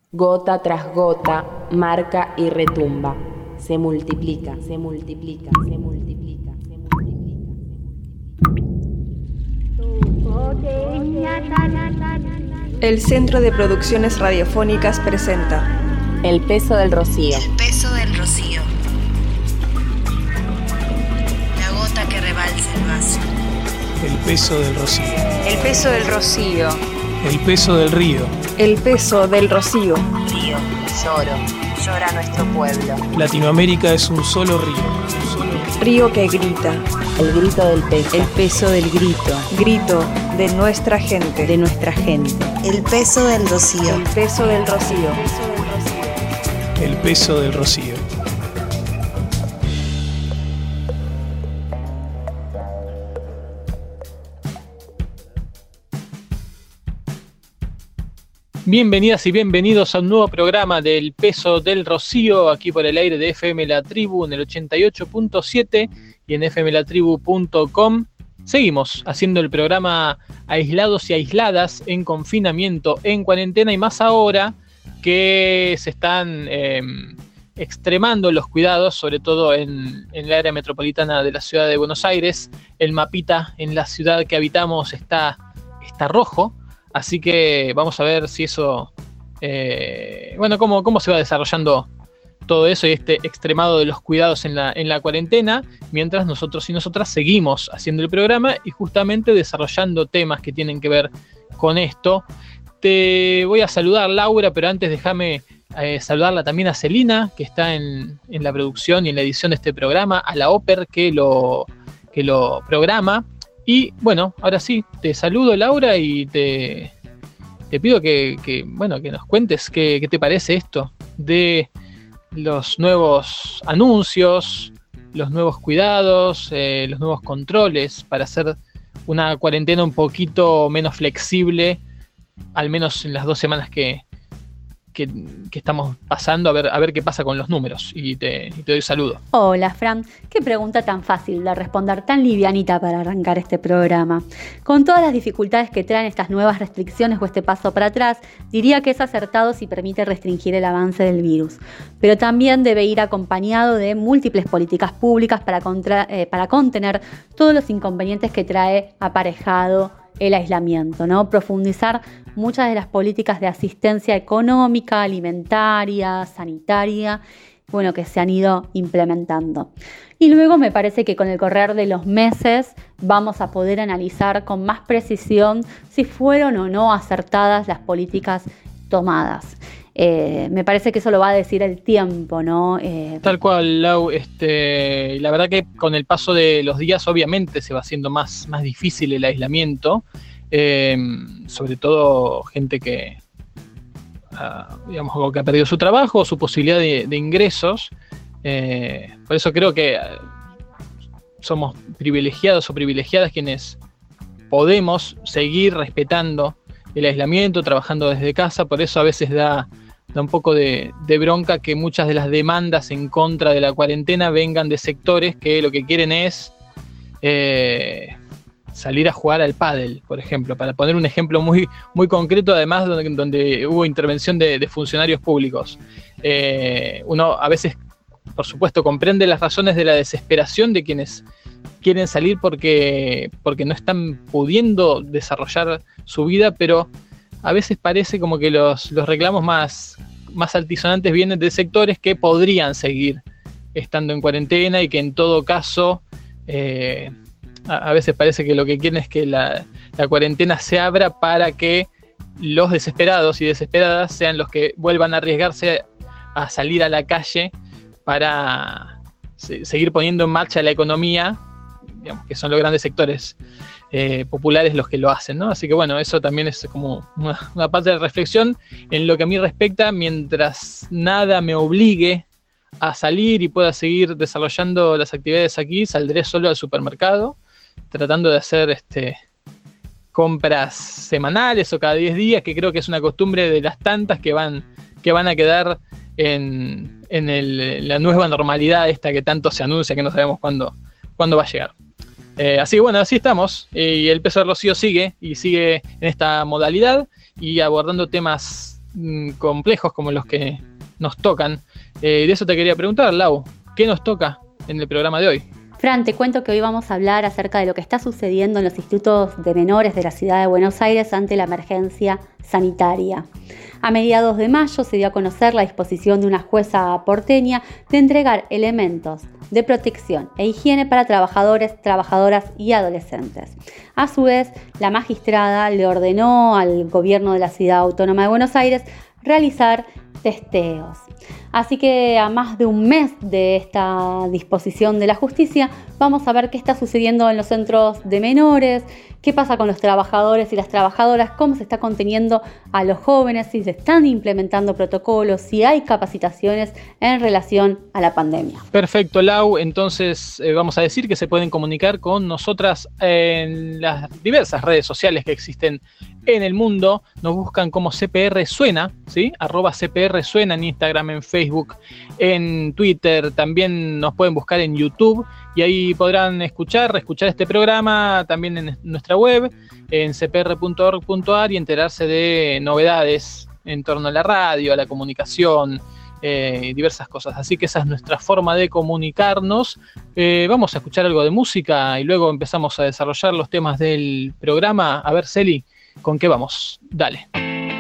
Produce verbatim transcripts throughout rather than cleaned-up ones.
Gota tras gota, marca y retumba. Se multiplica, se multiplica, se multiplica, se multiplica. El Centro de Producciones Radiofónicas presenta El peso del rocío. El peso del rocío. La gota que rebalsa el vaso. El peso del rocío. El peso del rocío. El peso del río. El peso del rocío. Río, lloro, llora nuestro pueblo. Latinoamérica es un solo río. Un solo río. Río que grita. El grito del peso. El peso del grito. Grito de nuestra gente. De nuestra gente. El peso del rocío. El peso del rocío. El peso del rocío. Bienvenidas y bienvenidos a un nuevo programa del Peso del Rocío, aquí por el aire de F M La Tribu en el ochenta y ocho punto siete y en f m la tribu punto com. Seguimos haciendo el programa aislados y aisladas, en confinamiento, en cuarentena, y más ahora que se están eh, extremando los cuidados, sobre todo en, en el área metropolitana de la ciudad de Buenos Aires. El mapita en la ciudad que habitamos está, está rojo. Así que vamos a ver si eso, eh, bueno, cómo, cómo se va desarrollando todo eso y este extremado de los cuidados en la, en la cuarentena, mientras nosotros y nosotras seguimos haciendo el programa y justamente desarrollando temas que tienen que ver con esto. Te voy a saludar, Laura, pero antes déjame eh, saludarla también a Celina, que está en, en la producción y en la edición de este programa, a la Oper, que lo, que lo programa. Y bueno, ahora sí, te saludo, Laura, y te, te pido que, que, bueno, que nos cuentes qué, qué te parece esto de los nuevos anuncios, los nuevos cuidados, eh, los nuevos controles para hacer una cuarentena un poquito menos flexible, al menos en las dos semanas que, que, que estamos pasando, a ver, a ver qué pasa con los números. Y te, y te doy saludo. Hola, Fran. Qué pregunta tan fácil de responder, tan livianita para arrancar este programa. Con todas las dificultades que traen estas nuevas restricciones o este paso para atrás, diría que es acertado si permite restringir el avance del virus. Pero también debe ir acompañado de múltiples políticas públicas para, contra, eh, para contener todos los inconvenientes que trae aparejado el aislamiento, ¿no? Profundizar muchas de las políticas de asistencia económica, alimentaria, sanitaria, bueno, que se han ido implementando. Y luego me parece que con el correr de los meses vamos a poder analizar con más precisión si fueron o no acertadas las políticas tomadas. Eh, me parece que eso lo va a decir el tiempo, ¿no? Eh, Tal cual, Lau. Este, la verdad que con el paso de los días obviamente se va haciendo más, más difícil el aislamiento, eh, sobre todo gente que, uh, digamos, que ha perdido su trabajo o su posibilidad de, de ingresos. Eh, por eso creo que somos privilegiados o privilegiadas quienes podemos seguir respetando el aislamiento, trabajando desde casa. Por eso a veces da... da un poco de, de bronca que muchas de las demandas en contra de la cuarentena vengan de sectores que lo que quieren es eh, salir a jugar al pádel, por ejemplo, para poner un ejemplo muy, muy concreto, además donde, donde hubo intervención de, de funcionarios públicos. Eh, uno a veces, por supuesto, comprende las razones de la desesperación de quienes quieren salir porque, porque no están pudiendo desarrollar su vida, pero a veces parece como que los, los reclamos más, más altisonantes vienen de sectores que podrían seguir estando en cuarentena y que en todo caso eh, a, a veces parece que lo que quieren es que la, la cuarentena se abra para que los desesperados y desesperadas sean los que vuelvan a arriesgarse a salir a la calle para se, seguir poniendo en marcha la economía, digamos, que son los grandes sectores Eh, populares los que lo hacen, ¿no? Así que bueno, eso también es como una, una parte de reflexión en lo que a mí respecta. Mientras nada me obligue a salir y pueda seguir desarrollando las actividades aquí, saldré solo al supermercado, tratando de hacer este, compras semanales o cada diez días, que creo que es una costumbre de las tantas que van, que van a quedar en, en el, la nueva normalidad esta que tanto se anuncia, que no sabemos cuándo, cuándo va a llegar. Eh, así que bueno, así estamos, eh, y el peso del rocío sigue, y sigue en esta modalidad, y abordando temas mmm, complejos como los que nos tocan. Eh, de eso te quería preguntar, Lau, ¿qué nos toca en el programa de hoy? Fran, te cuento que hoy vamos a hablar acerca de lo que está sucediendo en los institutos de menores de la ciudad de Buenos Aires ante la emergencia sanitaria. A mediados de mayo se dio a conocer la disposición de una jueza porteña de entregar elementos de protección e higiene para trabajadores, trabajadoras y adolescentes. A su vez, la magistrada le ordenó al gobierno de la Ciudad Autónoma de Buenos Aires realizar testeos. Así que a más de un mes de esta disposición de la justicia, vamos a ver qué está sucediendo en los centros de menores, qué pasa con los trabajadores y las trabajadoras, cómo se está conteniendo a los jóvenes, si se están implementando protocolos, si hay capacitaciones en relación a la pandemia. Perfecto, Lau. Entonces eh, vamos a decir que se pueden comunicar con nosotras en las diversas redes sociales que existen en el mundo. Nos buscan como C P R Suena, ¿sí? Arroba C P R Suena en Instagram, en Facebook, en Twitter. También nos pueden buscar en YouTube y ahí podrán escuchar, reescuchar este programa también en nuestra web, en c p r punto org punto a r, y enterarse de novedades en torno a la radio, a la comunicación, eh, diversas cosas. Así que esa es nuestra forma de comunicarnos. Eh, vamos a escuchar algo de música y luego empezamos a desarrollar los temas del programa. A ver, Celi, ¿con qué vamos? Dale.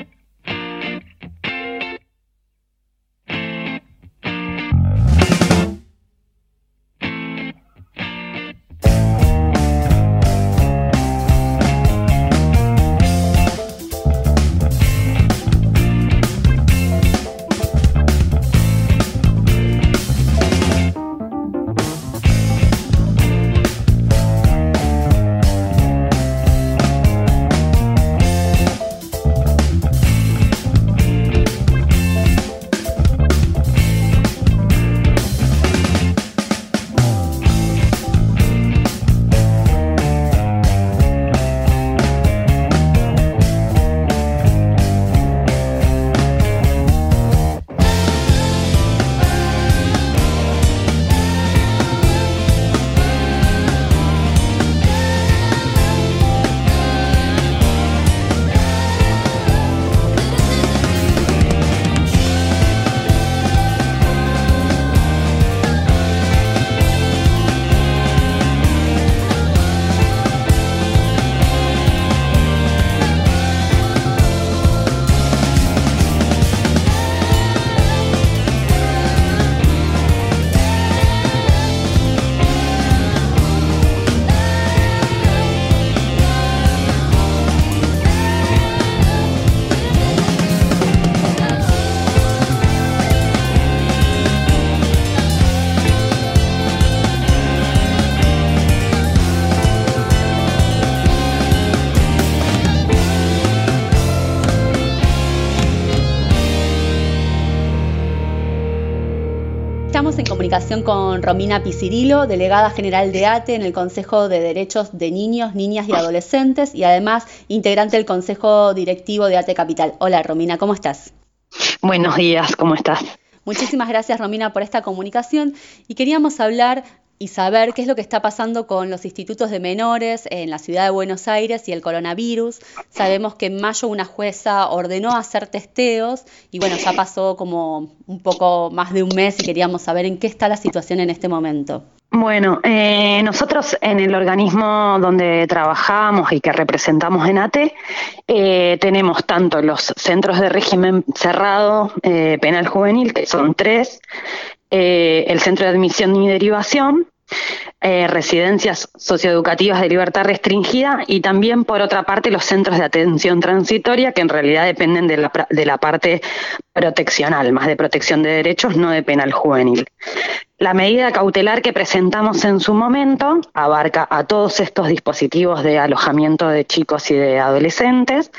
Estamos en comunicación con Romina Piscirillo, delegada general de A T E en el Consejo de Derechos de Niños, Niñas y Adolescentes y además integrante del Consejo Directivo de A T E Capital. Hola Romina, ¿cómo estás? Buenos días, ¿cómo estás? Muchísimas gracias Romina por esta comunicación y queríamos hablar y saber qué es lo que está pasando con los institutos de menores en la ciudad de Buenos Aires y el coronavirus. Sabemos que en mayo una jueza ordenó hacer testeos y bueno, ya pasó como un poco más de un mes y queríamos saber en qué está la situación en este momento. Bueno, eh, nosotros en el organismo donde trabajamos y que representamos en A T E, eh, tenemos tanto los centros de régimen cerrado eh, penal juvenil, que son tres, eh, el centro de admisión y derivación, eh, residencias socioeducativas de libertad restringida y también, por otra parte, los centros de atención transitoria, que en realidad dependen de la, de la parte proteccional, más de protección de derechos, no de penal juvenil. La medida cautelar que presentamos en su momento abarca a todos estos dispositivos de alojamiento de chicos y de adolescentes,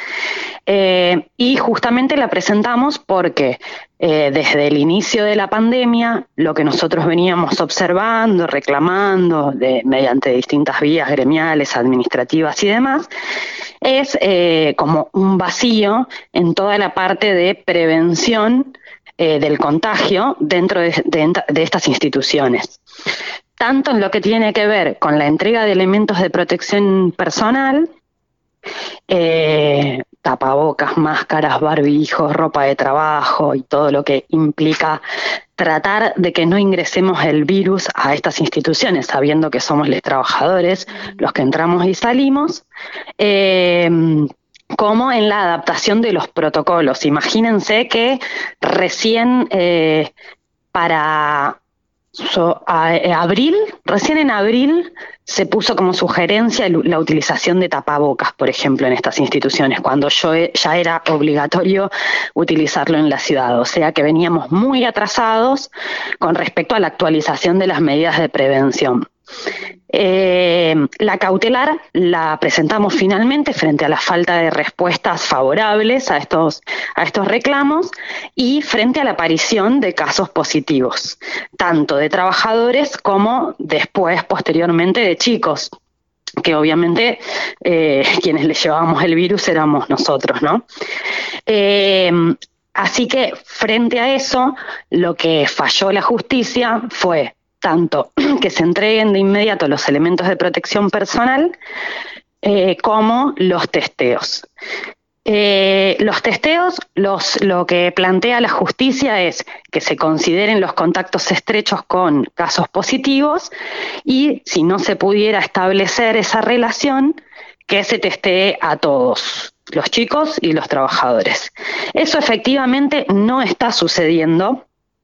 eh, y justamente la presentamos porque eh, desde el inicio de la pandemia lo que nosotros veníamos observando, reclamando de, mediante distintas vías gremiales, administrativas y demás, es eh, como un vacío en toda la parte de prevención Eh, del contagio dentro de, de, de estas instituciones, tanto en lo que tiene que ver con la entrega de elementos de protección personal, eh, tapabocas, máscaras, barbijos, ropa de trabajo y todo lo que implica tratar de que no ingresemos el virus a estas instituciones, sabiendo que somos los trabajadores los que entramos y salimos, eh, como en la adaptación de los protocolos. Imagínense que recién eh, para so, a, a abril, recién en abril se puso como sugerencia el, la utilización de tapabocas, por ejemplo, en estas instituciones, cuando yo ya era obligatorio utilizarlo en la ciudad. O sea que veníamos muy atrasados con respecto a la actualización de las medidas de prevención. Eh, la cautelar la presentamos finalmente frente a la falta de respuestas favorables a estos, a estos reclamos y frente a la aparición de casos positivos, tanto de trabajadores como después, posteriormente, de chicos, que obviamente eh, quienes les llevábamos el virus éramos nosotros, ¿no? Eh, así que frente a eso, lo que falló la justicia fue tanto que se entreguen de inmediato los elementos de protección personal eh, como los testeos. Eh, los testeos, los, lo que plantea la justicia es que se consideren los contactos estrechos con casos positivos y, si no se pudiera establecer esa relación, que se testee a todos, los chicos y los trabajadores. Eso efectivamente no está sucediendo.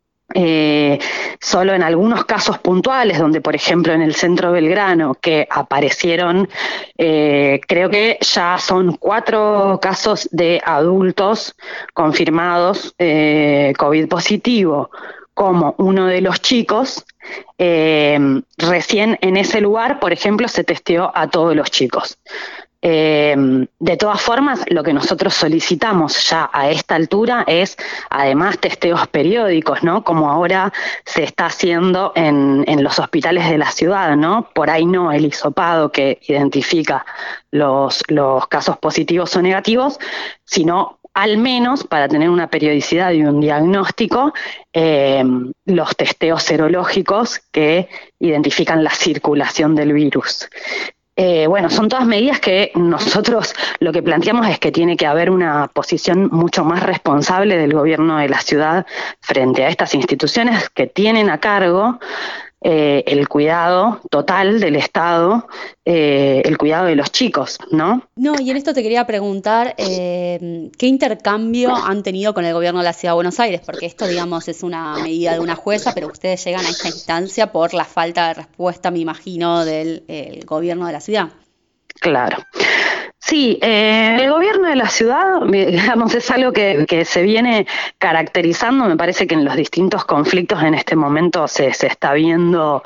Eh, solo en algunos casos puntuales, donde por ejemplo en el centro Belgrano, que aparecieron, eh, creo que ya son cuatro casos de adultos confirmados eh, COVID positivo, como uno de los chicos, eh, recién en ese lugar, por ejemplo, se testeó a todos los chicos. Eh, de todas formas, lo que nosotros solicitamos ya a esta altura es, además, testeos periódicos, ¿no? Como ahora se está haciendo en, en los hospitales de la ciudad, ¿no? Por ahí no el hisopado que identifica los, los casos positivos o negativos, sino al menos para tener una periodicidad y un diagnóstico, eh, los testeos serológicos que identifican la circulación del virus. Eh, bueno, son todas medidas que nosotros lo que planteamos es que tiene que haber una posición mucho más responsable del gobierno de la ciudad frente a estas instituciones que tienen a cargo eh, el cuidado total del Estado, eh, el cuidado de los chicos, ¿no? No, y en esto te quería preguntar, eh, ¿qué intercambio han tenido con el gobierno de la Ciudad de Buenos Aires? Porque esto, digamos, es una medida de una jueza, pero ustedes llegan a esta instancia por la falta de respuesta, me imagino, del el gobierno de la ciudad. Claro. Sí, eh, el gobierno de la ciudad, digamos, es algo que, que se viene caracterizando. Me parece que en los distintos conflictos en este momento se, se está viendo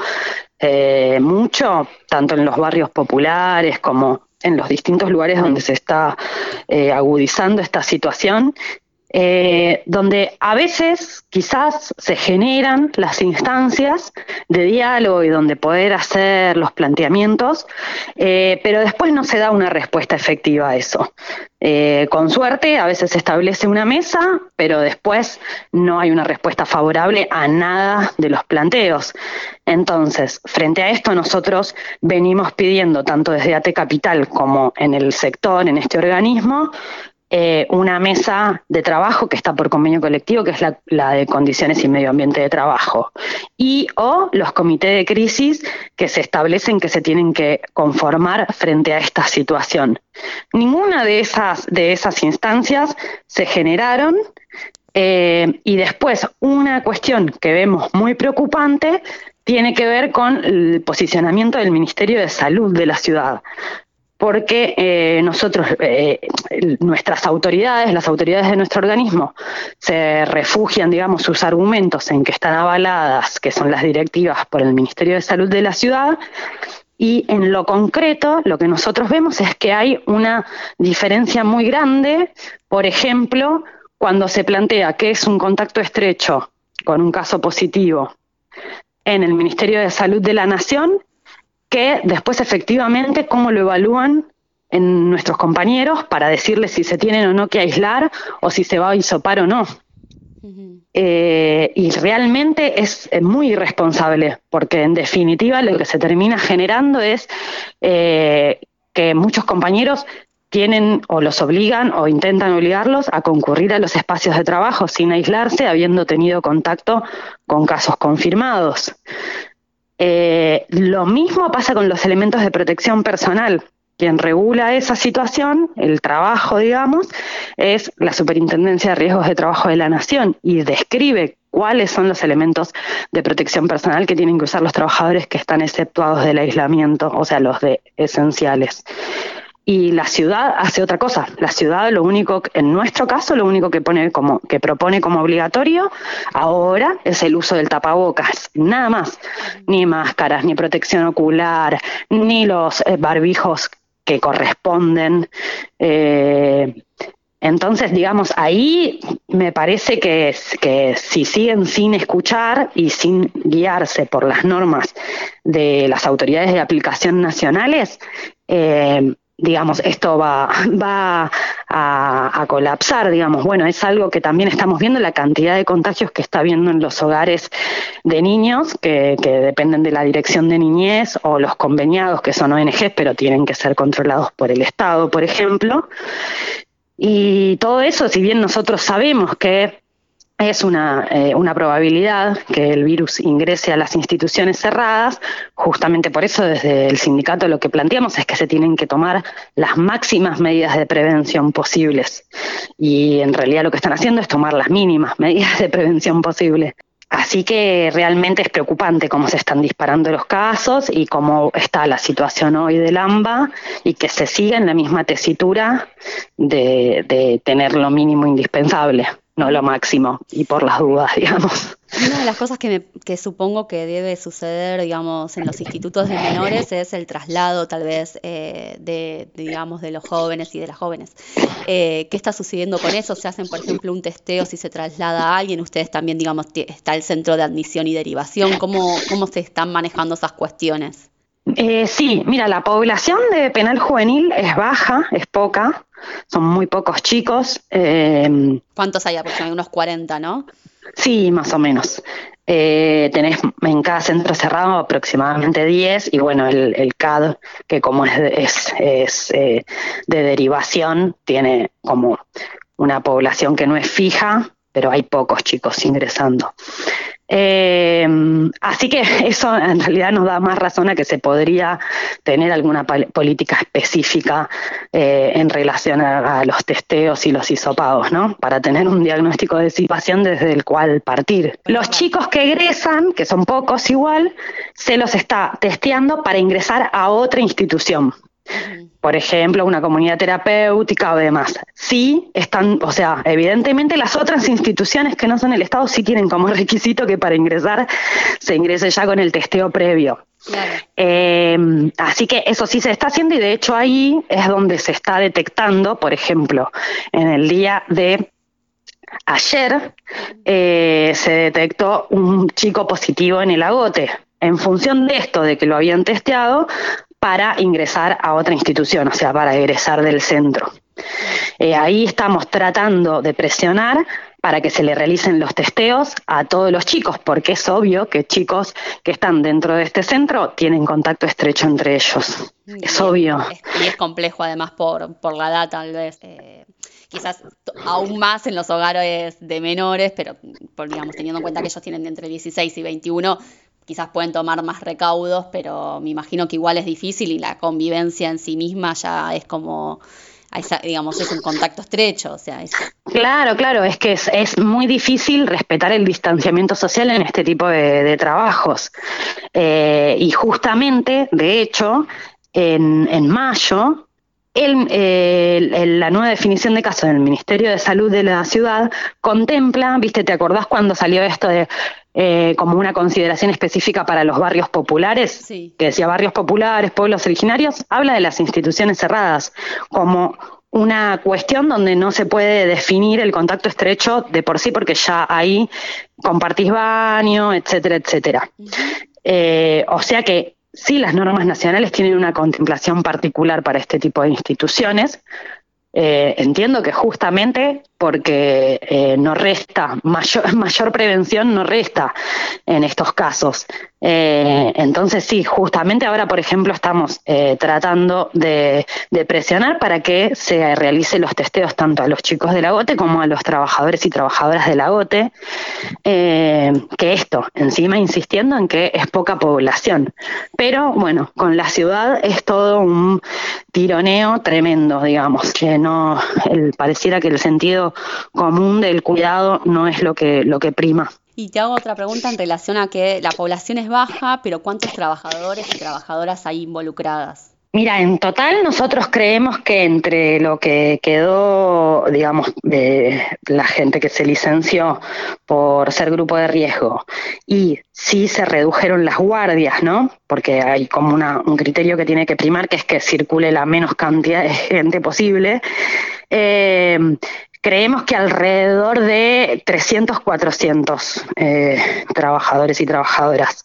eh, mucho, tanto en los barrios populares como en los distintos lugares donde se está eh, agudizando esta situación, eh, donde a veces quizás se generan las instancias de diálogo y donde poder hacer los planteamientos, eh, pero después no se da una respuesta efectiva a eso. Eh, con suerte a veces se establece una mesa, pero después no hay una respuesta favorable a nada de los planteos. Entonces, frente a esto nosotros venimos pidiendo, tanto desde A T Capital como en el sector, en este organismo, Eh, una mesa de trabajo que está por convenio colectivo, que es la, la de condiciones y medio ambiente de trabajo, y o los comités de crisis que se establecen que se tienen que conformar frente a esta situación. Ninguna de esas, de esas instancias se generaron, eh, y después una cuestión que vemos muy preocupante tiene que ver con el posicionamiento del Ministerio de Salud de la ciudad. Porque eh, nosotros, eh, nuestras autoridades, las autoridades de nuestro organismo, se refugian, digamos, sus argumentos en que están avaladas, que son las directivas por el Ministerio de Salud de la ciudad, y en lo concreto lo que nosotros vemos es que hay una diferencia muy grande, por ejemplo, cuando se plantea qué es un contacto estrecho con un caso positivo en el Ministerio de Salud de la Nación, que después efectivamente cómo lo evalúan en nuestros compañeros para decirles si se tienen o no que aislar o si se va a hisopar o no. Uh-huh. Eh, y realmente es muy irresponsable, porque en definitiva lo que se termina generando es eh, que muchos compañeros tienen o los obligan o intentan obligarlos a concurrir a los espacios de trabajo sin aislarse, habiendo tenido contacto con casos confirmados. Eh, lo mismo pasa con los elementos de protección personal. Quien regula esa situación, el trabajo, digamos, es la Superintendencia de Riesgos de Trabajo de la Nación y describe cuáles son los elementos de protección personal que tienen que usar los trabajadores que están exceptuados del aislamiento, o sea, los de esenciales. Y la ciudad hace otra cosa. La ciudad, lo único, en nuestro caso, lo único que pone como que propone como obligatorio ahora es el uso del tapabocas, nada más. Ni máscaras, ni protección ocular, ni los eh, barbijos que corresponden. Eh, entonces, digamos, ahí me parece que, que si siguen sin escuchar y sin guiarse por las normas de las autoridades de aplicación nacionales, eh, digamos, esto va, va a, a colapsar, digamos. Bueno, es algo que también estamos viendo, la cantidad de contagios que está habiendo en los hogares de niños, que, que dependen de la Dirección de Niñez, o los conveniados, que son O N Ges, pero tienen que ser controlados por el Estado, por ejemplo. Y todo eso, si bien nosotros sabemos que es una, eh, una probabilidad que el virus ingrese a las instituciones cerradas, justamente por eso desde el sindicato lo que planteamos es que se tienen que tomar las máximas medidas de prevención posibles. Y en realidad lo que están haciendo es tomar las mínimas medidas de prevención posibles. Así que realmente es preocupante cómo se están disparando los casos y cómo está la situación hoy del AMBA, y que se siga en la misma tesitura de, de tener lo mínimo indispensable, no lo máximo, y por las dudas, digamos. Una de las cosas que, me, que supongo que debe suceder, digamos, en los institutos de menores es el traslado, tal vez, eh, de, de, digamos, de los jóvenes y de las jóvenes. Eh, ¿Qué está sucediendo con eso? ¿Se hacen, por ejemplo, un testeo si se traslada a alguien? Ustedes también, digamos, t- está el centro de admisión y derivación. ¿Cómo, cómo se están manejando esas cuestiones? Eh, sí, mira, la población de penal juvenil es baja, es poca, son muy pocos chicos. Eh, ¿Cuántos hay aproximadamente? Unos cuarenta, ¿no? Sí, más o menos. Eh, tenés en cada centro cerrado aproximadamente diez, y bueno, el, el C A D, que como es, es, es eh, de derivación, tiene como una población que no es fija, pero hay pocos chicos ingresando. Eh, así que eso en realidad nos da más razón a que se podría tener alguna pal- política específica eh, en relación a, a los testeos y los hisopados, ¿no? Para tener un diagnóstico de situación desde el cual partir. Los chicos que egresan, que son pocos igual, se los está testeando para ingresar a otra institución. Por ejemplo, una comunidad terapéutica o demás. Sí, están, o sea, evidentemente las otras instituciones que no son el Estado sí tienen como requisito que para ingresar se ingrese ya con el testeo previo. Claro. Eh, así que eso sí se está haciendo, y de hecho ahí es donde se está detectando, por ejemplo, en el día de ayer eh, se detectó un chico positivo en el Agote. En función de esto, de que lo habían testeado, para ingresar a otra institución, o sea, para egresar del centro. Eh, ahí estamos tratando de presionar para que se le realicen los testeos a todos los chicos, porque es obvio que chicos que están dentro de este centro tienen contacto estrecho entre ellos. Y es obvio. Es, y es complejo además por, por la edad, tal vez. Eh, quizás t- aún más en los hogares de menores, pero por, digamos, teniendo en cuenta que ellos tienen entre dieciséis y veintiuno, quizás pueden tomar más recaudos, pero me imagino que igual es difícil, y la convivencia en sí misma ya es como, digamos, es un contacto estrecho. O sea, es... Claro, claro, es que es, es muy difícil respetar el distanciamiento social en este tipo de, de trabajos. Eh, y justamente, de hecho, en, en mayo, el, el, el, la nueva definición de caso del Ministerio de Salud de la ciudad contempla, viste, ¿te acordás cuando salió esto de Eh, como una consideración específica para los barrios populares? Sí. Que decía barrios populares, pueblos originarios, habla de las instituciones cerradas como una cuestión donde no se puede definir el contacto estrecho de por sí, porque ya ahí compartís baño, etcétera, etcétera. Uh-huh. Eh, o sea que sí, las normas nacionales tienen una contemplación particular para este tipo de instituciones. Eh, entiendo que justamente porque eh, no resta, mayor, mayor prevención no resta en estos casos. Eh, entonces sí, justamente ahora, por ejemplo, estamos eh, tratando de, de presionar para que se realicen los testeos tanto a los chicos de la GOTE como a los trabajadores y trabajadoras de la GOTE, eh, que esto, encima insistiendo en que es poca población. Pero bueno, con la ciudad es todo un tironeo tremendo, digamos, que no, el, pareciera que el sentido común del cuidado no es lo que, lo que prima. Y te hago otra pregunta en relación a que la población es baja, pero ¿cuántos trabajadores y trabajadoras hay involucradas? Mira, en total nosotros creemos que entre lo que quedó, digamos, de la gente que se licenció por ser grupo de riesgo y sí se redujeron las guardias, ¿no? Porque hay como una, un criterio que tiene que primar, que es que circule la menos cantidad de gente posible. Eh, Creemos que alrededor de trescientos, cuatrocientos eh, trabajadores y trabajadoras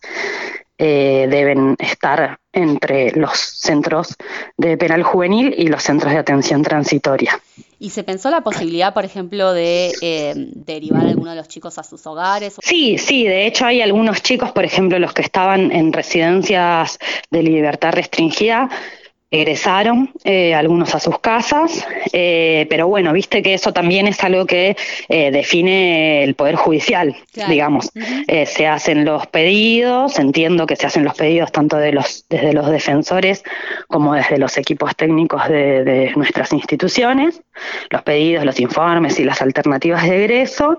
eh, deben estar entre los centros de penal juvenil y los centros de atención transitoria. ¿Y se pensó la posibilidad, por ejemplo, de eh, derivar a alguno de los chicos a sus hogares? Sí, sí, de hecho hay algunos chicos, por ejemplo, los que estaban en residencias de libertad restringida, egresaron, eh, algunos a sus casas, eh, pero bueno, viste que eso también es algo que eh, define el Poder Judicial, claro. digamos. Uh-huh. Eh, se hacen los pedidos, entiendo que se hacen los pedidos tanto de los desde los defensores como desde los equipos técnicos de, de nuestras instituciones, los pedidos, los informes y las alternativas de egreso,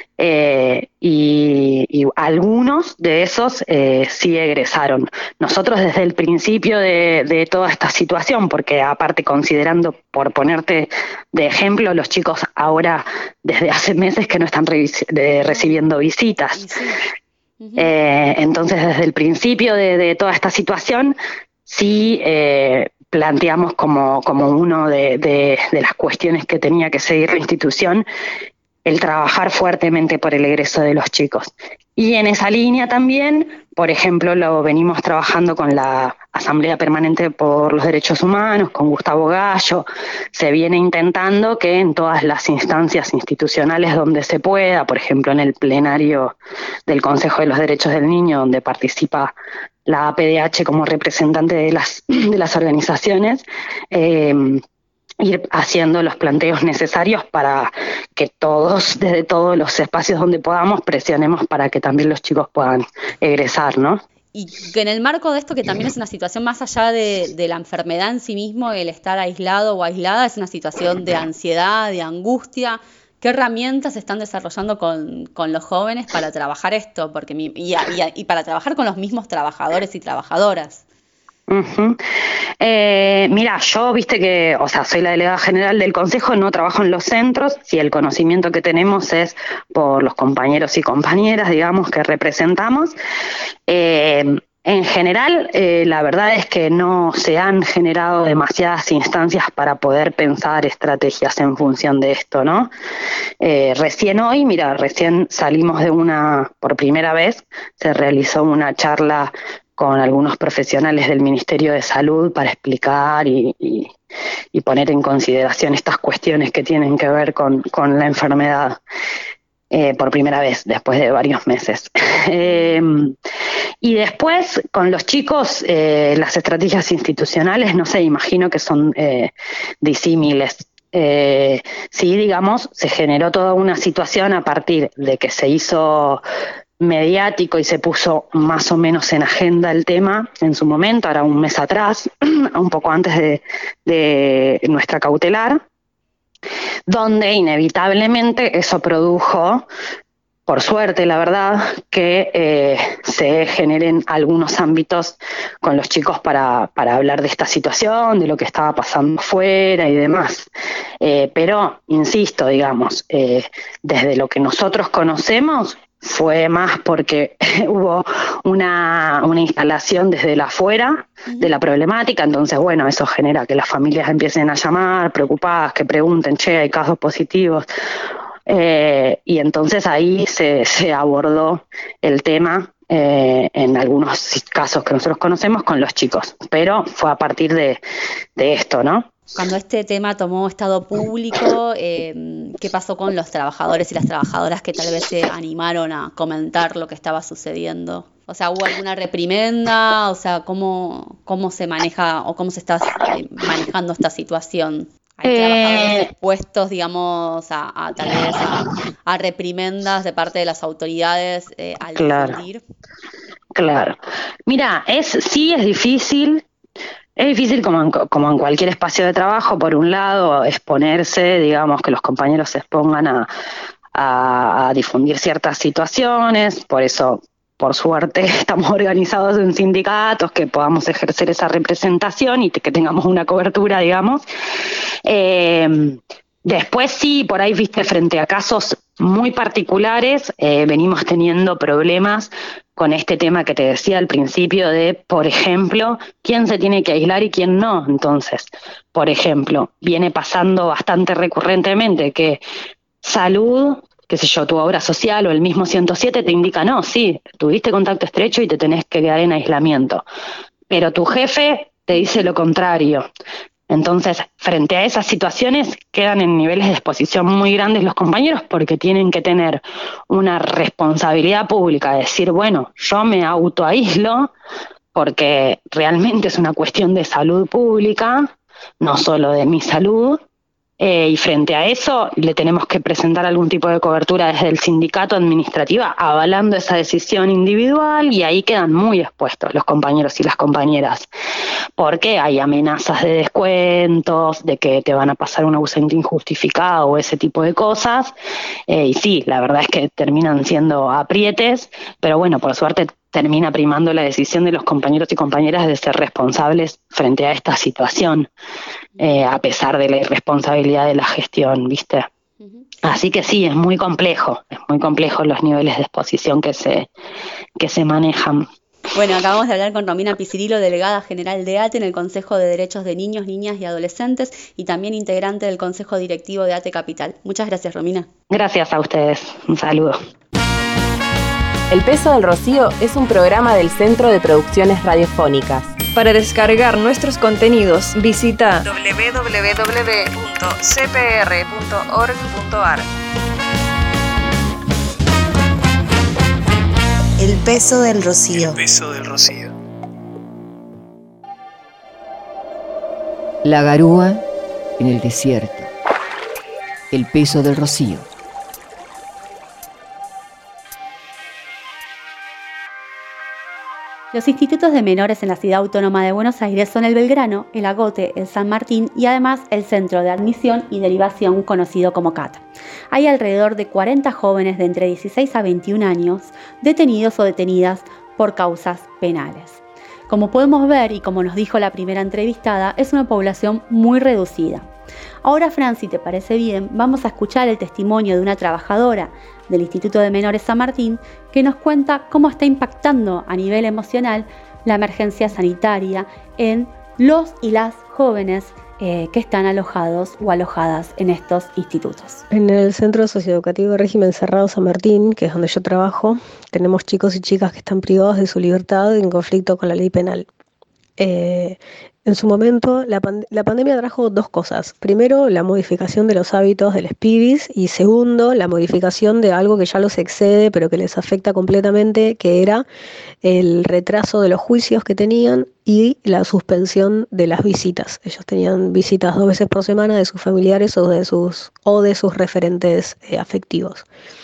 eh, y, y algunos de esos eh, sí egresaron. Nosotros desde el principio de, de toda esta situación, porque aparte considerando, por ponerte de ejemplo, los chicos ahora desde hace meses que no están revis- de, recibiendo visitas. Sí. Uh-huh. Eh, entonces desde el principio de, de toda esta situación sí eh, planteamos como, como uno de, de, de las cuestiones que tenía que seguir la institución el trabajar fuertemente por el egreso de los chicos. Y en esa línea también, por ejemplo, lo venimos trabajando con la Asamblea Permanente por los Derechos Humanos, con Gustavo Gallo. Se viene intentando que en todas las instancias institucionales donde se pueda, por ejemplo en el plenario del Consejo de los Derechos del Niño, donde participa la A P D H como representante de las, de las organizaciones, eh, ir haciendo los planteos necesarios para que todos, desde todos los espacios donde podamos, presionemos para que también los chicos puedan egresar, ¿no? Y que en el marco de esto, que también es una situación más allá de, de la enfermedad en sí mismo, el estar aislado o aislada, es una situación de ansiedad, de angustia. ¿Qué herramientas están desarrollando con, con los jóvenes para trabajar esto? Porque mi, y, y, y para trabajar con los mismos trabajadores y trabajadoras. Uh-huh. Eh, mira, yo viste que, o sea, soy la delegada general del Consejo, no trabajo en los centros, si el conocimiento que tenemos es por los compañeros y compañeras, digamos, que representamos. Eh, en general, eh, la verdad es que no se han generado demasiadas instancias para poder pensar estrategias en función de esto, ¿no? Eh, recién hoy, mira, recién salimos de una, por primera vez, se realizó una charla con algunos profesionales del Ministerio de Salud para explicar y, y, y poner en consideración estas cuestiones que tienen que ver con, con la enfermedad eh, por primera vez, después de varios meses. eh, y después, con los chicos, eh, las estrategias institucionales, no sé, imagino que son eh, disímiles. Eh, sí, digamos, se generó toda una situación a partir de que se hizo mediático y se puso más o menos en agenda el tema en su momento, ahora un mes atrás, un poco antes de, de nuestra cautelar, donde inevitablemente eso produjo, por suerte la verdad, que eh, se generen algunos ámbitos con los chicos para, para hablar de esta situación, de lo que estaba pasando afuera y demás. Eh, pero, insisto, digamos, eh, desde lo que nosotros conocemos, fue más porque hubo una, una instalación desde el afuera de la problemática, entonces bueno, eso genera que las familias empiecen a llamar preocupadas, que pregunten, che, hay casos positivos, eh, y entonces ahí se, se abordó el tema eh, en algunos casos que nosotros conocemos con los chicos, pero fue a partir de, de esto, ¿no? cuando este tema tomó estado público, eh, ¿qué pasó con los trabajadores y las trabajadoras que tal vez se animaron a comentar lo que estaba sucediendo? O sea, ¿hubo alguna reprimenda? O sea, ¿cómo, cómo se maneja o cómo se está eh, manejando esta situación? ¿Hay eh, trabajadores expuestos, digamos, a, a tal vez a, a reprimendas de parte de las autoridades eh, al claro, difundir? Claro. Mira, es sí es difícil. Es difícil como en, como en cualquier espacio de trabajo, por un lado, exponerse, digamos, que los compañeros se expongan a, a, a difundir ciertas situaciones, por eso, por suerte, estamos organizados en sindicatos, que podamos ejercer esa representación y que tengamos una cobertura, digamos. Eh, después sí, por ahí, viste, frente a casos muy particulares, eh, venimos teniendo problemas con este tema que te decía al principio de, por ejemplo, quién se tiene que aislar y quién no. Entonces, por ejemplo, viene pasando bastante recurrentemente que salud, qué sé yo, tu obra social o el mismo ciento siete te indica, no, sí, tuviste contacto estrecho y te tenés que quedar en aislamiento. Pero tu jefe te dice lo contrario. Entonces, frente a esas situaciones, quedan en niveles de exposición muy grandes los compañeros porque tienen que tener una responsabilidad pública, decir, bueno, yo me autoaíslo porque realmente es una cuestión de salud pública, no solo de mi salud, eh, y frente a eso le tenemos que presentar algún tipo de cobertura desde el sindicato administrativa avalando esa decisión individual y ahí quedan muy expuestos los compañeros y las compañeras. Porque hay amenazas de descuentos, de que te van a pasar un ausente injustificado o ese tipo de cosas. Eh, y sí, la verdad es que terminan siendo aprietes, pero bueno, por suerte termina primando la decisión de los compañeros y compañeras de ser responsables frente a esta situación, eh, a pesar de la irresponsabilidad de la gestión, ¿viste? Uh-huh. Así que sí, es muy complejo, es muy complejo los niveles de exposición que se, que se manejan. Bueno, acabamos de hablar con Romina Piscirillo, delegada general de ATE en el Consejo de Derechos de Niños, Niñas y Adolescentes y también integrante del Consejo Directivo de ATE Capital. Muchas gracias, Romina. Gracias a ustedes. Un saludo. El Peso del Rocío es un programa del Centro de Producciones Radiofónicas. Para descargar nuestros contenidos, visita doble u doble u doble u punto c p r punto org punto a r. El Peso del Rocío. El Peso del Rocío. La garúa en el desierto. El Peso del Rocío. Los institutos de menores en la Ciudad Autónoma de Buenos Aires son el Belgrano, el Agote, el San Martín y además el Centro de Admisión y Derivación conocido como C A T. Hay alrededor de cuarenta jóvenes de entre dieciséis a veintiún años detenidos o detenidas por causas penales. Como podemos ver y como nos dijo la primera entrevistada, es una población muy reducida. Ahora, Fran, si te parece bien, vamos a escuchar el testimonio de una trabajadora del Instituto de Menores San Martín que nos cuenta cómo está impactando a nivel emocional la emergencia sanitaria en los y las jóvenes eh, que están alojados o alojadas en estos institutos. En el Centro Socioeducativo de Régimen Cerrado San Martín, que es donde yo trabajo, tenemos chicos y chicas que están privados de su libertad en conflicto con la ley penal. Eh, en su momento, la, pand- la pandemia trajo dos cosas. Primero, la modificación de los hábitos de los pibis y segundo, la modificación de algo que ya los excede pero que les afecta completamente, que era el retraso de los juicios que tenían y la suspensión de las visitas. Ellos tenían visitas dos veces por semana de sus familiares o de sus, o de sus referentes eh, afectivos.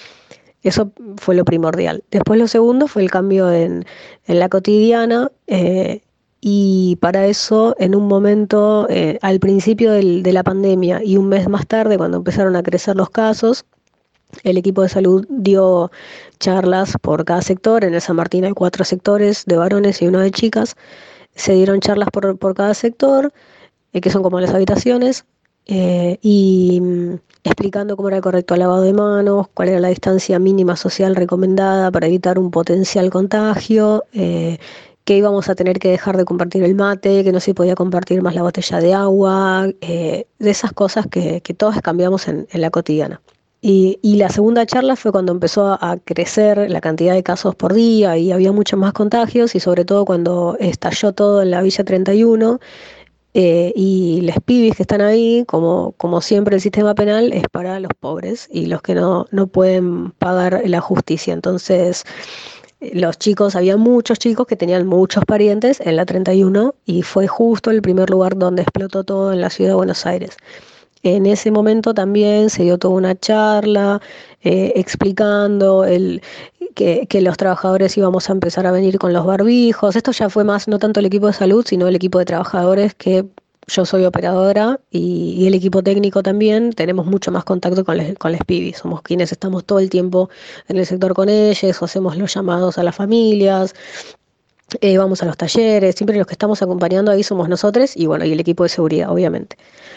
Eso fue lo primordial. Después lo segundo fue el cambio en, en la cotidiana, eh, y para eso, en un momento, eh, al principio del, de la pandemia y un mes más tarde, cuando empezaron a crecer los casos, el equipo de salud dio charlas por cada sector. En el San Martín hay cuatro sectores de varones y uno de chicas. Se dieron charlas por, por cada sector, eh, que son como las habitaciones, eh, y mm, explicando cómo era el correcto lavado de manos, cuál era la distancia mínima social recomendada para evitar un potencial contagio, eh, que íbamos a tener que dejar de compartir el mate, que no se podía compartir más la botella de agua, eh, de esas cosas que, que todos cambiamos en, en la cotidiana. Y, y la segunda charla fue cuando empezó a crecer la cantidad de casos por día y había muchos más contagios, y sobre todo cuando estalló todo en la Villa treinta y uno, Eh, y los pibis que están ahí, como, como siempre el sistema penal es para los pobres y los que no, no pueden pagar la justicia. Entonces, eh, los chicos, había muchos chicos que tenían muchos parientes en la treinta y uno y fue justo el primer lugar donde explotó todo en la ciudad de Buenos Aires. En ese momento también se dio toda una charla eh, explicando el, que, que los trabajadores íbamos a empezar a venir con los barbijos. Esto ya fue más, no tanto el equipo de salud, sino el equipo de trabajadores, que yo soy operadora y, y el equipo técnico también. Tenemos mucho más contacto con les, con les pibis. Somos quienes estamos todo el tiempo en el sector con ellos, o hacemos los llamados a las familias. Eh, vamos a los talleres, siempre los que estamos acompañando ahí somos nosotros y bueno, y el equipo de seguridad, obviamente.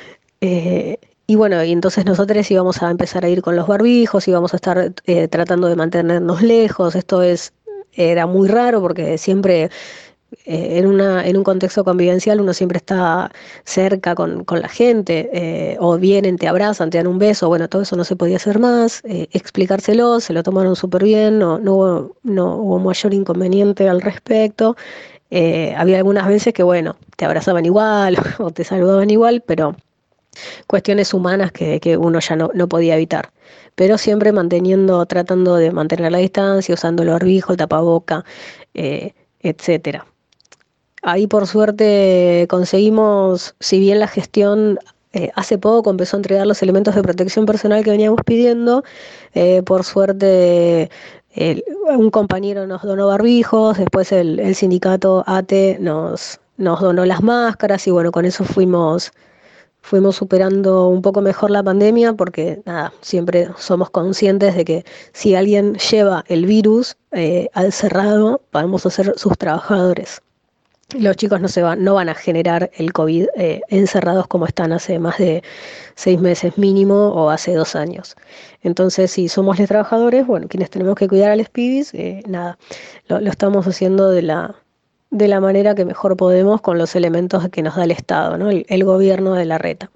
Eh, y bueno, y entonces nosotros íbamos a empezar a ir con los barbijos, íbamos a estar eh, tratando de mantenernos lejos. Esto es, era muy raro porque siempre eh, en, una, en un contexto convivencial uno siempre está cerca con, con la gente, eh, o vienen, te abrazan, te dan un beso. Bueno, todo eso no se podía hacer más, eh, explicárselo, se lo tomaron súper bien, no, no, hubo, no hubo mayor inconveniente al respecto. Eh, había algunas veces que, bueno, te abrazaban igual o te saludaban igual, pero cuestiones humanas que, que uno ya no, no podía evitar, pero siempre manteniendo, tratando de mantener la distancia, usando el barbijo, el tapaboca, eh, etcétera. Ahí por suerte conseguimos, si bien la gestión eh, hace poco empezó a entregar los elementos de protección personal que veníamos pidiendo, eh, por suerte eh, un compañero nos donó barbijos, después el, el sindicato A T E nos, nos donó las máscaras y bueno, con eso fuimos... Fuimos superando un poco mejor la pandemia porque, nada, siempre somos conscientes de que si alguien lleva el virus eh, al cerrado, vamos a ser sus trabajadores. Los chicos no, se van, no van a generar el COVID eh, encerrados como están hace más de seis meses mínimo o hace dos años. Entonces, si somos los trabajadores, bueno, quienes tenemos que cuidar a los pibis, eh, nada, lo, lo estamos haciendo de la... de la manera que mejor podemos con los elementos que nos da el Estado, ¿no? el, el gobierno de la reta.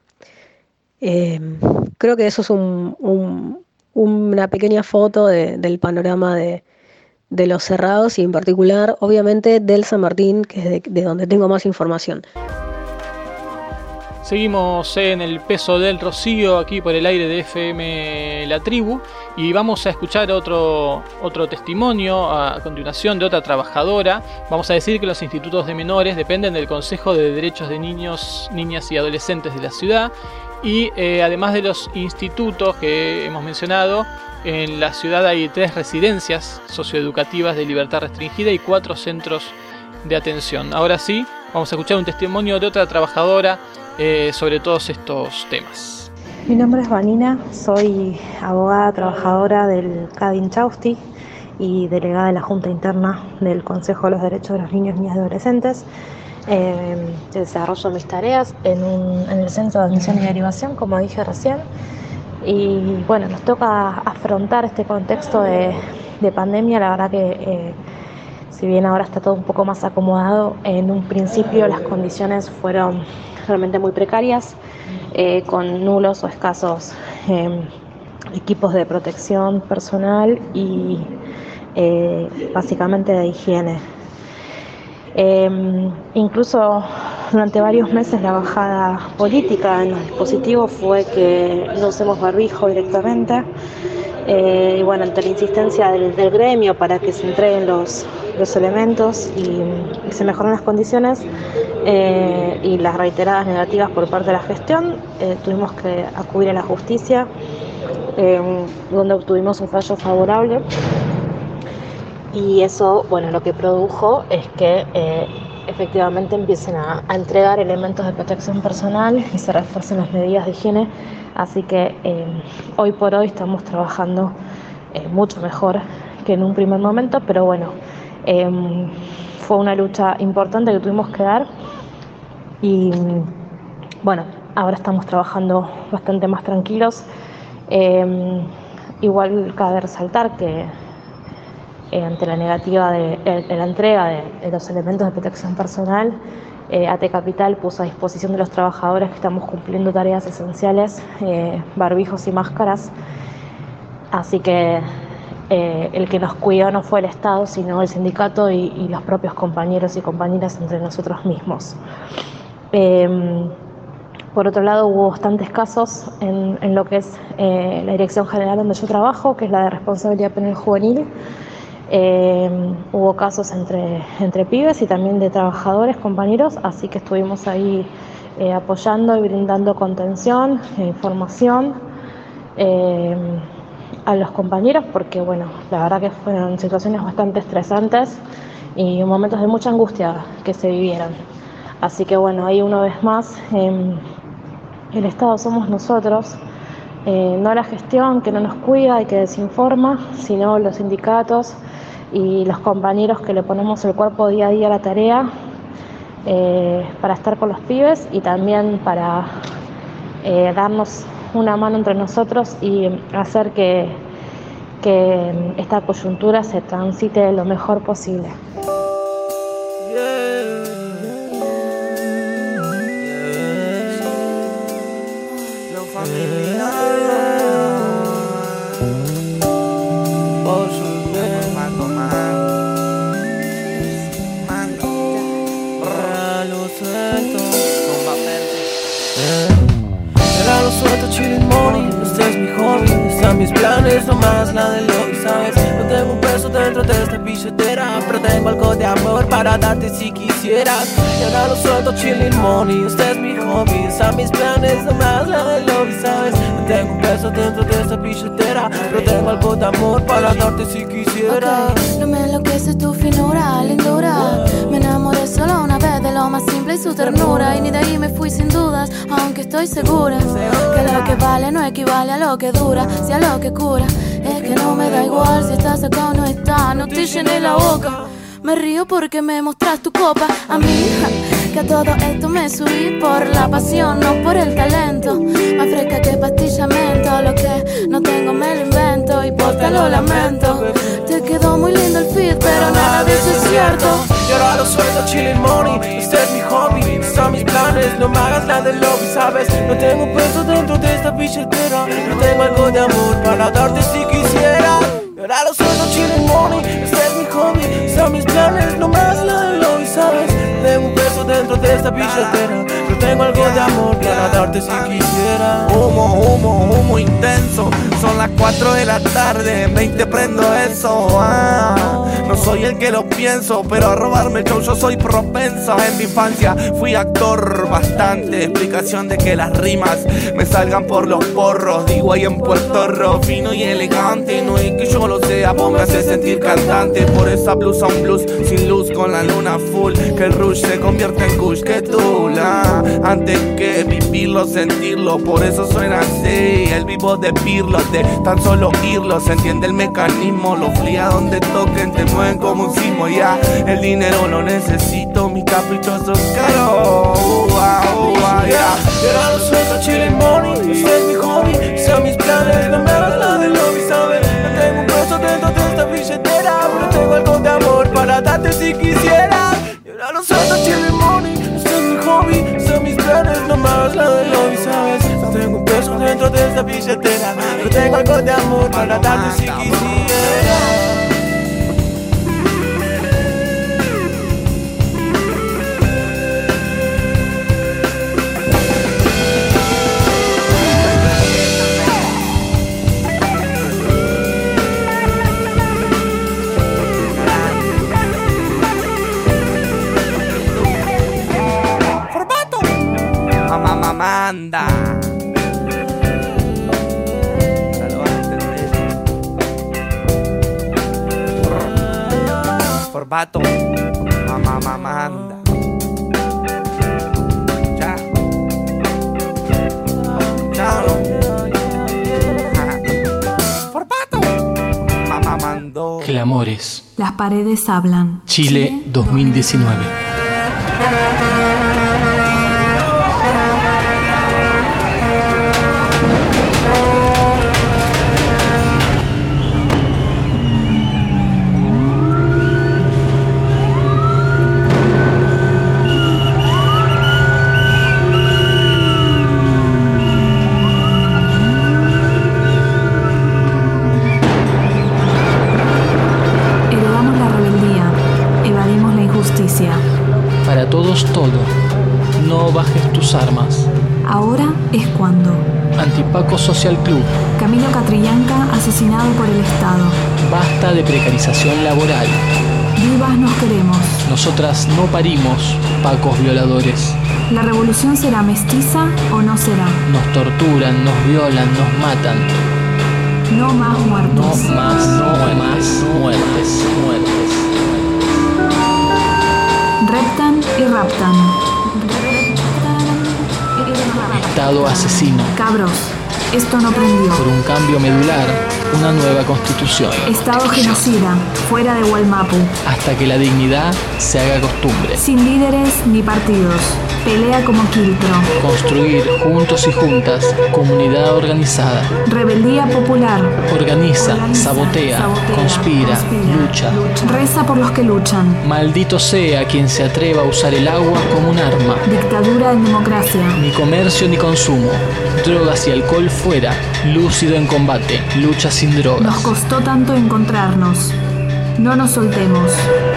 Eh, creo que eso es un, un, una pequeña foto de, del panorama de, de los cerrados y en particular, obviamente, del San Martín, que es de, de donde tengo más información. Seguimos en el peso del Rocío, aquí por el aire de F M La Tribu, y vamos a escuchar otro, otro testimonio a continuación de otra trabajadora. Vamos a decir que los institutos de menores dependen del Consejo de Derechos de Niños, Niñas y Adolescentes de la ciudad, y eh, además de los institutos que hemos mencionado, en la ciudad hay tres residencias socioeducativas de libertad restringida y cuatro centros de atención. Ahora sí, vamos a escuchar un testimonio de otra trabajadora Eh, sobre todos estos temas. Mi nombre es Vanina, soy abogada trabajadora del C A D Inchausti y delegada de la Junta Interna del Consejo de los Derechos de los Niños, Niñas y Adolescentes. Eh, desarrollo mis tareas en, un, en el Centro de Admisión y Derivación, como dije recién, y bueno, nos toca afrontar este contexto de, de pandemia. La verdad que eh, si bien ahora está todo un poco más acomodado, en un principio las condiciones fueron realmente muy precarias, eh, con nulos o escasos eh, equipos de protección personal y eh, básicamente de higiene. Eh, incluso durante varios meses la bajada política en los dispositivos fue que no usemos barbijo directamente. Eh, y bueno, ante la insistencia del, del gremio para que se entreguen los, los elementos y, y se mejoren las condiciones, eh, y las reiteradas negativas por parte de la gestión, eh, tuvimos que acudir a la justicia, eh, donde obtuvimos un fallo favorable, y eso, bueno, lo que produjo es que eh, efectivamente empiecen a, a entregar elementos de protección personal y se refuercen las medidas de higiene. Así que eh, hoy por hoy estamos trabajando eh, mucho mejor que en un primer momento, pero bueno, eh, fue una lucha importante que tuvimos que dar y bueno, ahora estamos trabajando bastante más tranquilos. Eh, igual cabe resaltar que eh, ante la negativa de, de, de la entrega de, de los elementos de protección personal, Eh, A T E Capital puso a disposición de los trabajadores que estamos cumpliendo tareas esenciales, eh, barbijos y máscaras. Así que eh, el que nos cuidó no fue el Estado, sino el sindicato y, y los propios compañeros y compañeras entre nosotros mismos. Eh, por otro lado, hubo bastantes casos en, en lo que es eh, la dirección general donde yo trabajo, que es la de responsabilidad penal juvenil. Eh, hubo casos entre, entre pibes y también de trabajadores, compañeros, así que estuvimos ahí eh, apoyando y brindando contención e información eh, a los compañeros, porque bueno, la verdad que fueron situaciones bastante estresantes y momentos de mucha angustia que se vivieron. Así que bueno, ahí una vez más, eh, el Estado somos nosotros, eh, no la gestión que no nos cuida y que desinforma, sino los sindicatos y los compañeros que le ponemos el cuerpo día a día a la tarea eh, para estar con los pibes y también para eh, darnos una mano entre nosotros y hacer que, que esta coyuntura se transite lo mejor posible. Mis planes, no más la de lo que sabes. No tengo un peso dentro de esta billetera, pero tengo algo de amor para darte si quisieras. Y ahora lo suelto, chilling money, este es mi hobby. Están mis planes, no más la de lo que sabes. No tengo un peso dentro de esta billetera, pero tengo algo de amor para darte si quisieras. Okay, no me enloquece tu finura, lindura. Me enamoré solo una vez de lo más simple y su ternura. Y ni de ahí me fui sin dudas, aunque estoy segura que lo que vale no equivale a lo que dura. Si a lo que cura, es que no me da igual si estás acá o no estás, no te llené la boca. Me río porque me mostras tu copa a mí, que a todo esto me subí por la pasión, no por el talento. Más fresca que pastilla mento, lo que no tengo me lo invento y por te lo lamento. Te quedó muy lindo el feed, pero nada de eso es cierto. Y ahora lo suelto, chilling money, este es mi hobby, son mis planes, no me hagas la del lobby, ¿sabes? No tengo un peso dentro de esta billetera, no tengo algo de amor para darte si quisiera. Y ahora lo suelto, chilling money, este es mi hobby, son mis planes, no me hagas la del lobby, ¿sabes? No tengo un peso dentro de esta billetera, no tengo algo de amor para darte si quisiera. Humo, humo, humo intenso, son las cuatro de la tarde, veinte prendo eso, ah. No soy el que lo pienso, pero a robarme el show yo soy propenso. En mi infancia fui actor bastante, explicación de que las rimas me salgan por los porros. Digo ahí en Puerto Rico, fino y elegante, no es que yo lo sea, vos me haces sentir cantante. Por esa blusa un blues sin luz con la luna full, que el rush se convierte en kush, que tú la antes que vivirlo, sentirlo, por eso suena así. El vivo de Pirlo, de tan solo oírlo, se entiende el mecanismo. Los fría donde toquen te mueven como un sismo, ya. El dinero lo necesito, mis caprichosos caros. Uh, uh, uh, yeah. Y ahora lo suelto, chilling money, este es mi hobby, son mis planes, no me hagas la del lobby, ¿sabes? No tengo un peso dentro de esta billetera, pero tengo algo de amor para darte si quisiera. Y ahora lo suelto, chilling money, este es mi hobby, son mis planes, no me hagas la del lobby, ¿sabes? No tengo un peso dentro de esta billetera, pero tengo algo de amor para darte si quisiera. Manda. Ya lo vas a entender. Formato. Mamá, mamá, anda. Ya. Ya. Formato. Mamá mandó. Clamores. Las paredes hablan. Chile dos mil diecinueve. Para todos todo, No bajes tus armas. Ahora es cuando. Antipaco Social Club. Camilo Catrillanca asesinado por el Estado. Basta de precarización laboral. Vivas nos queremos. Nosotras no parimos pacos violadores. ¿La revolución será mestiza o no será? Nos torturan, nos violan, nos matan. No más muertes. No más, no más muertes, muertes. Reptan y raptan. Estado asesino. Cabros, esto no prendió. Por un cambio medular, una nueva constitución. Estado genocida, fuera de Gualmapu. Hasta que la dignidad se haga costumbre. Sin líderes ni partidos. Pelea como Quiltro. Construir juntos y juntas comunidad organizada. Rebeldía popular. Organiza, Organiza sabotea, sabotea conspira, conspira lucha. lucha. Reza por los que luchan. Maldito sea quien se atreva a usar el agua como un arma. Dictadura en democracia. Ni comercio ni consumo. Drogas y alcohol fuera. Lúcido en combate. Lucha sin drogas. Nos costó tanto encontrarnos. No nos soltemos.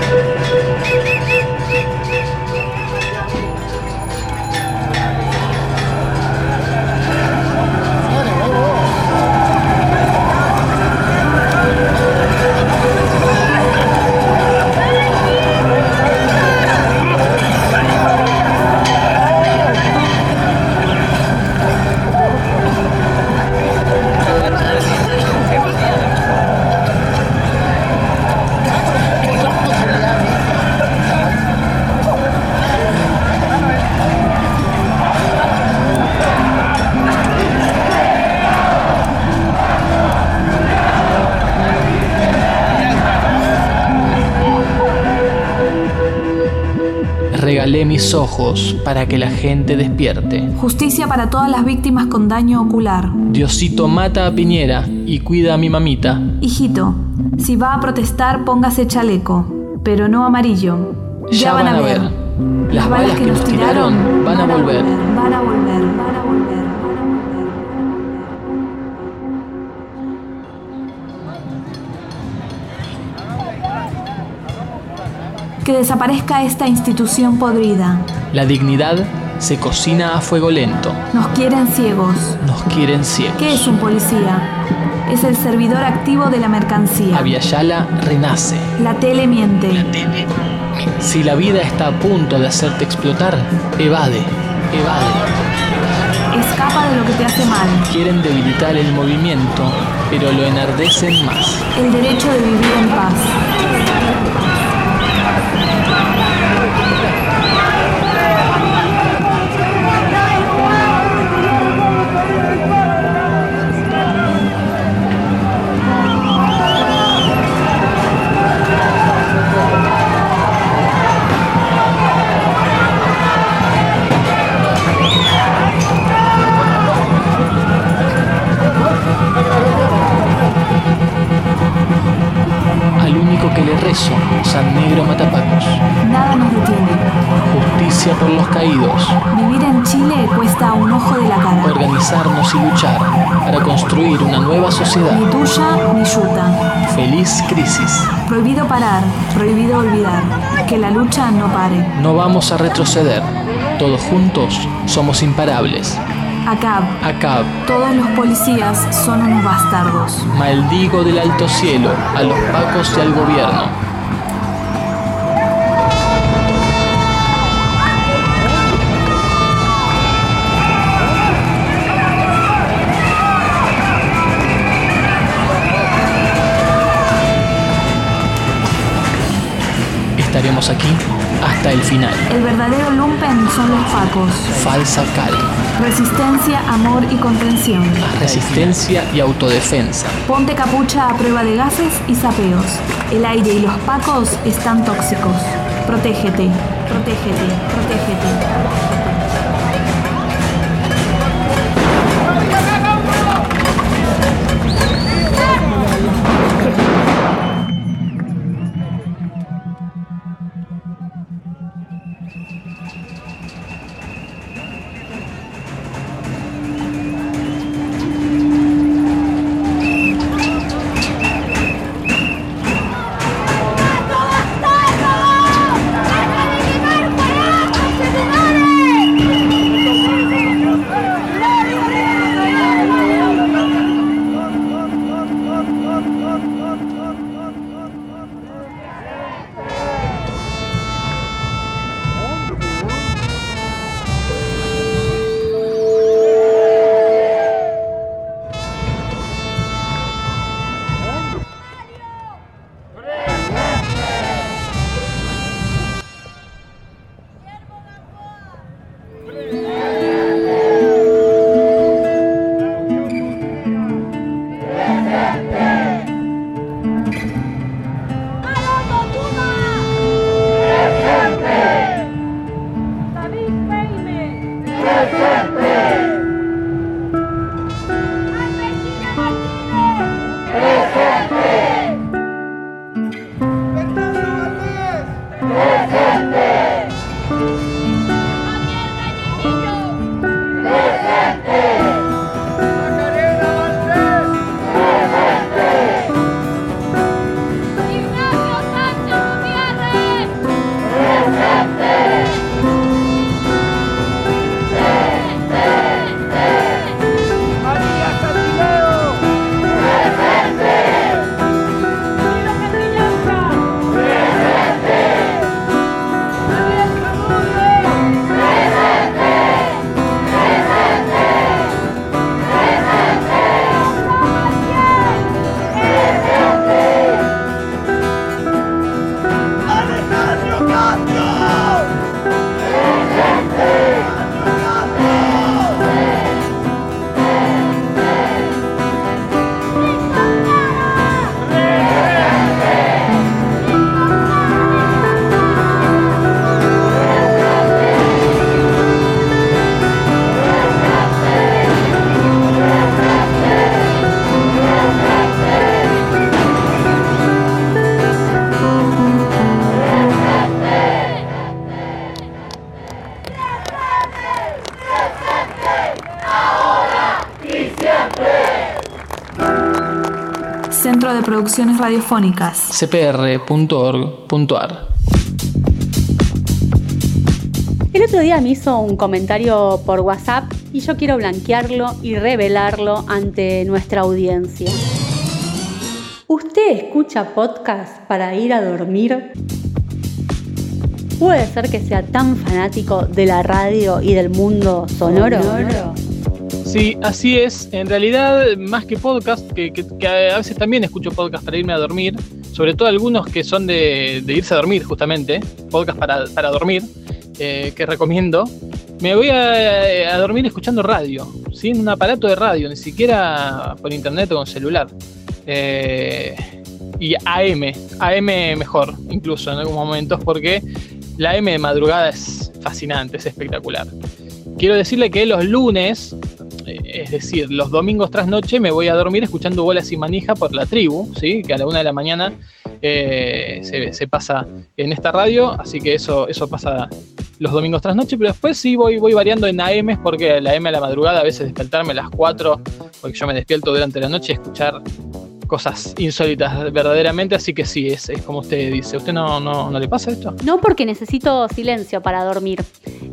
Regalé mis ojos para que la gente despierte. Justicia para todas las víctimas con daño ocular. Diosito mata a Piñera y cuida a mi mamita. Hijito, si va a protestar póngase chaleco, pero no amarillo. Ya, ya van, van a ver. ver. Las, las balas, balas que nos tiraron, tiraron van, van a volver. Van a volver, van a volver. Que desaparezca esta institución podrida. La dignidad se cocina a fuego lento. Nos quieren ciegos. Nos quieren ciegos. ¿Qué es un policía? Es el servidor activo de la mercancía. Aviala renace. La tele miente. La tele. Si la vida está a punto de hacerte explotar, evade, evade. Escapa de lo que te hace mal. Quieren debilitar el movimiento, pero lo enardecen más. El derecho de vivir en paz. Al único que le rezo, San Negro Matapacos. Nada nos detiene. Justicia por los caídos. Vivir en Chile cuesta un ojo de la cara. Organizarnos y luchar para construir una nueva sociedad. Ni tuya ni yuta. Feliz crisis. Prohibido parar, prohibido olvidar. Que la lucha no pare. No vamos a retroceder. Todos juntos somos imparables. Acab. Acab. Todos los policías son unos bastardos. Maldigo del alto cielo a los pacos y al gobierno. Estaremos aquí hasta el final. El verdadero lumpen son los pacos. Falsa calma. Resistencia, amor y contención. Resistencia y autodefensa. Ponte capucha a prueba de gases y sapeos. El aire y los pacos están tóxicos. Protégete, protégete, protégete. Centro de Producciones Radiofónicas. c p r punto org punto a r. El otro día me hizo un comentario por WhatsApp y yo quiero blanquearlo y revelarlo ante nuestra audiencia. ¿Usted escucha podcast para ir a dormir? ¿Puede ser que sea tan fanático de la radio y del mundo sonoro? ¿Sonoro? Sí, así es. En realidad, más que podcast, que, que, que a veces también escucho podcast para irme a dormir, sobre todo algunos que son de, de irse a dormir, justamente, podcast para, para dormir, eh, que recomiendo. Me voy a, a dormir escuchando radio, ¿sí? En un aparato de radio, ni siquiera por internet o con celular. Eh, y A M, A M mejor, incluso en algunos momentos, porque la A M de madrugada es fascinante, es espectacular. Quiero decirle que los lunes, es decir, los domingos tras noche, me voy a dormir escuchando Bolas y Manija por La Tribu, ¿sí? Que a la una de la mañana eh, se, se pasa en esta radio, así que eso, eso pasa los domingos tras noche, pero después sí voy, voy variando en A Ms, porque la A M a la madrugada, a veces despertarme a las cuatro, porque yo me despierto durante la noche, escuchar cosas insólitas verdaderamente, así que sí, es, es como usted dice. ¿Usted no, no, no le pasa esto? No, porque necesito silencio para dormir.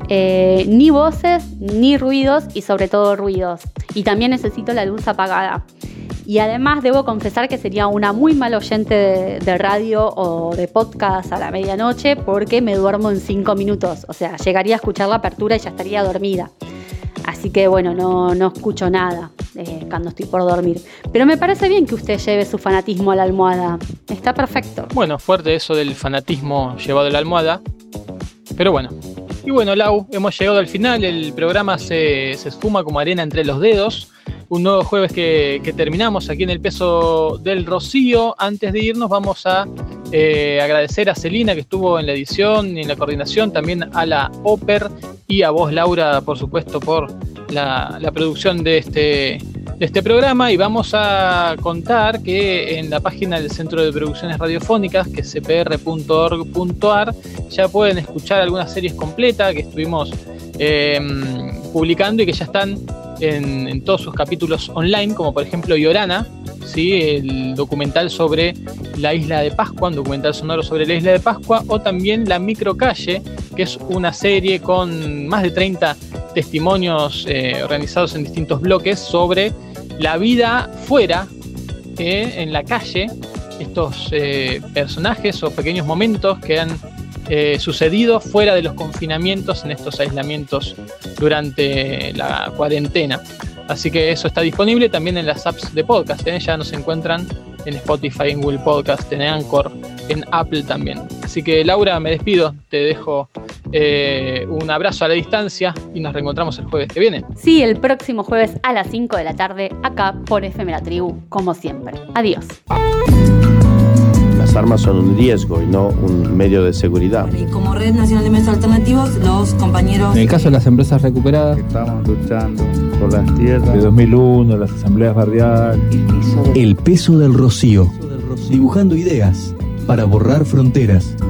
Eh, ni voces, ni ruidos, y sobre todo ruidos. Y también necesito la luz apagada. Y además debo confesar que sería una muy mal oyente de, de radio o de podcast a la medianoche, porque me duermo en cinco minutos. O sea, llegaría a escuchar la apertura y ya estaría dormida. Así que bueno, no, no escucho nada eh, cuando estoy por dormir. Pero me parece bien que usted lleve su fanatismo a la almohada. Está perfecto. Bueno, fuerte eso del fanatismo llevado a la almohada. Pero bueno. Y bueno, Lau, hemos llegado al final. El programa se, se esfuma como arena entre los dedos. Un nuevo jueves que, que terminamos aquí en El Peso del Rocío. Antes de irnos vamos a eh, agradecer a Celina, que estuvo en la edición y en la coordinación, también a la Oper y a vos, Laura, por supuesto, por la, la producción de este, de este programa. Y vamos a contar que en la página del Centro de Producciones Radiofónicas, que es c p r punto org punto a r, ya pueden escuchar algunas series completas que estuvimos eh, publicando y que ya están En, en todos sus capítulos online, como por ejemplo Yorana, ¿sí? El documental sobre la isla de Pascua, un documental sonoro sobre la isla de Pascua, o también La Microcalle, que es una serie con más de treinta testimonios eh, organizados en distintos bloques sobre la vida fuera eh, en la calle estos eh, personajes o pequeños momentos que han eh, sucedido fuera de los confinamientos, en estos aislamientos durante la cuarentena. Así que eso está disponible también en las apps de podcast, ¿eh? Ya nos encuentran en Spotify, en Google Podcast, en Anchor, en Apple también. Así que Laura, me despido, te dejo eh, un abrazo a la distancia y nos reencontramos el jueves que viene. Sí, el próximo jueves a las cinco de la tarde, acá por F M La Tribu, como siempre. Adiós. Las armas son un riesgo y no un medio de seguridad. Y como Red Nacional de Medios Alternativos, los compañeros... En el caso de las empresas recuperadas, estamos luchando por las tierras. De dos mil uno, las asambleas barriales. El peso del rocío. Dibujando ideas para borrar fronteras.